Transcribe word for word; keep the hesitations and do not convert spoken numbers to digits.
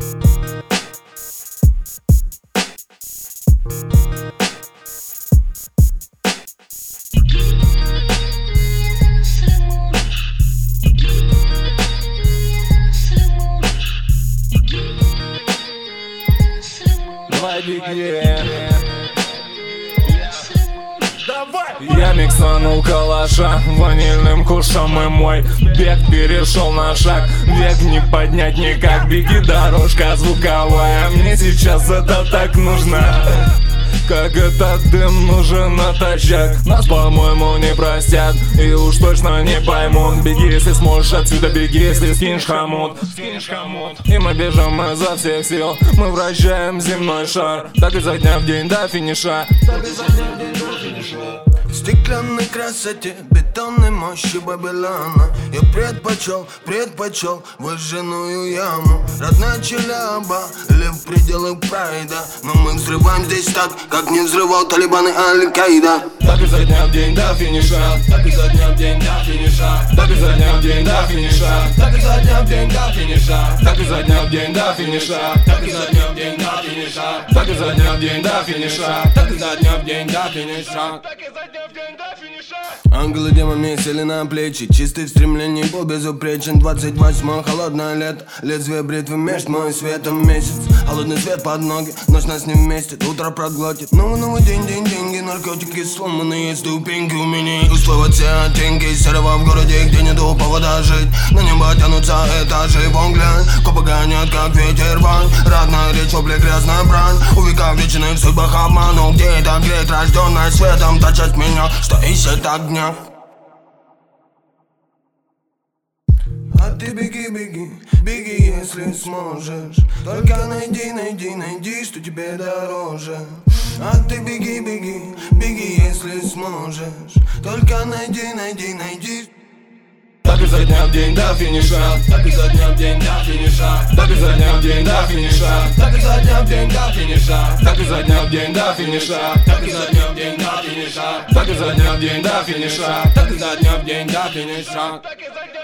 Давай беги. Я миксанул калаша ванильным кушем, и мой бег перешел на шаг. Век не поднять никак, беги, дорожка звуковая. Мне сейчас это так нужно, как этот дым нужен натощак. Нас, по-моему, не простят и уж точно не поймут. Беги, если сможешь отсюда, беги, если скинешь хомут. И мы бежим изо всех сил, мы вращаем земной шар. Так изо дня в день до финиша. В стеклянной красоте, бетонной мощи Бабилона я предпочел, предпочел выжженную яму. Родная Челяба или в пределы прайда, но мы взрываем здесь так, как не взрывал Талибан и Аль-Каида. Так изо дня в день до финиша, так изо дня в день до финиша, так изо дня в день до финиша, так изо дня в день до финиша, так изо дня в день до финиша, так изо дня в день до финиша, так изо дня в день до финиша, так изо дня в день до финиша. Ангел и демон мне сели на плечи, чистый в стремлении был безупречен. Двадцать восьмое холодное лето, лезвие бритвы меж мой светом месяц. Холодный свет под ноги, ночь нас не вместит, утро проглотит. Новый новый день, день, деньги, наркотики, сломанные ступеньки. У меня условия все оттенки серого в городе, где нету повода жить. На небо тянутся этажи, вон глянь, копы гонят, как ветер вань. Родная речь, вопли, грязная брань, увековеченный в судьбах обману. Где это греет, рожденная светом, тачать меня, что ищет огня. А ты беги, беги, беги, если сможешь. Только найди, найди, найди, что тебе дороже. А ты беги, беги, беги, если сможешь. Только найди, найди, найди. Так изо дня в день до финиша, так изо дня в день до финиша, так изо дня в день до финиша, так изо дня в день до финиша, так изо дня в день до финиша, так изо дня в день до финиша, так изо дня в день до финиша, так изо дня в день до финиша.